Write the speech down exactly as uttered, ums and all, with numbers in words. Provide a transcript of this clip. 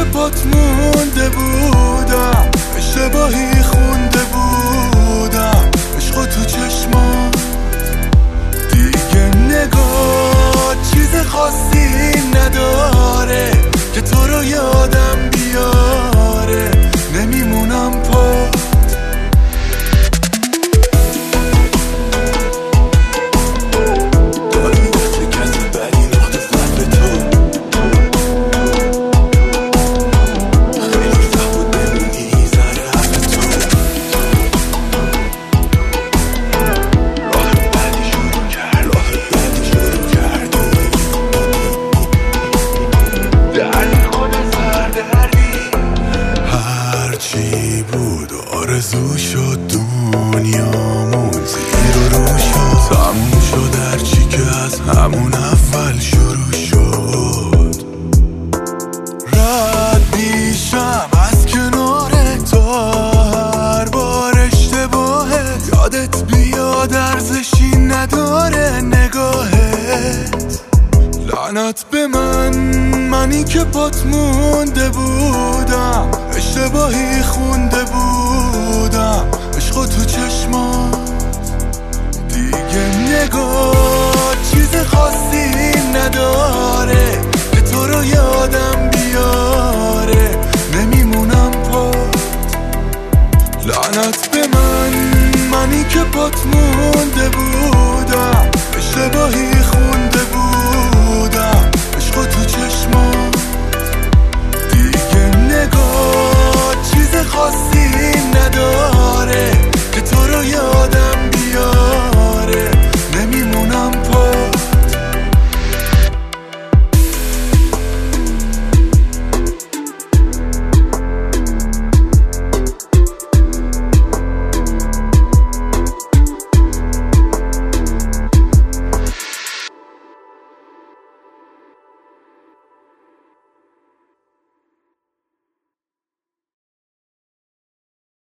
پات مونده بودم، اشتباهی خونده بودم عشق تو چشمات. دیگه نگاه چیز خاصی نداره که تو رو یادم بیاره، نمیمونم پات. هرچی بود آرزو شد دنیامون زیر و رو شد، تموم شد هرچی که از همون اول شروع شد. رد میشم از کنار تو هر بار اشتباهت، یادت بیاد ارزشی نداره نگاهت. لعنت به من، منی که پات مونده بودم، اشتباهی خونده بودم عشق تو چشمات. دیگه نگاه چیز خاصی نداره که تو رو یادم بیاره، نمیمونم پات. لعنت به من، منی که پات مونده بودم، اشتباهی خونده بودم عشق تو چشمات. دیگه نگاه چیز خاصی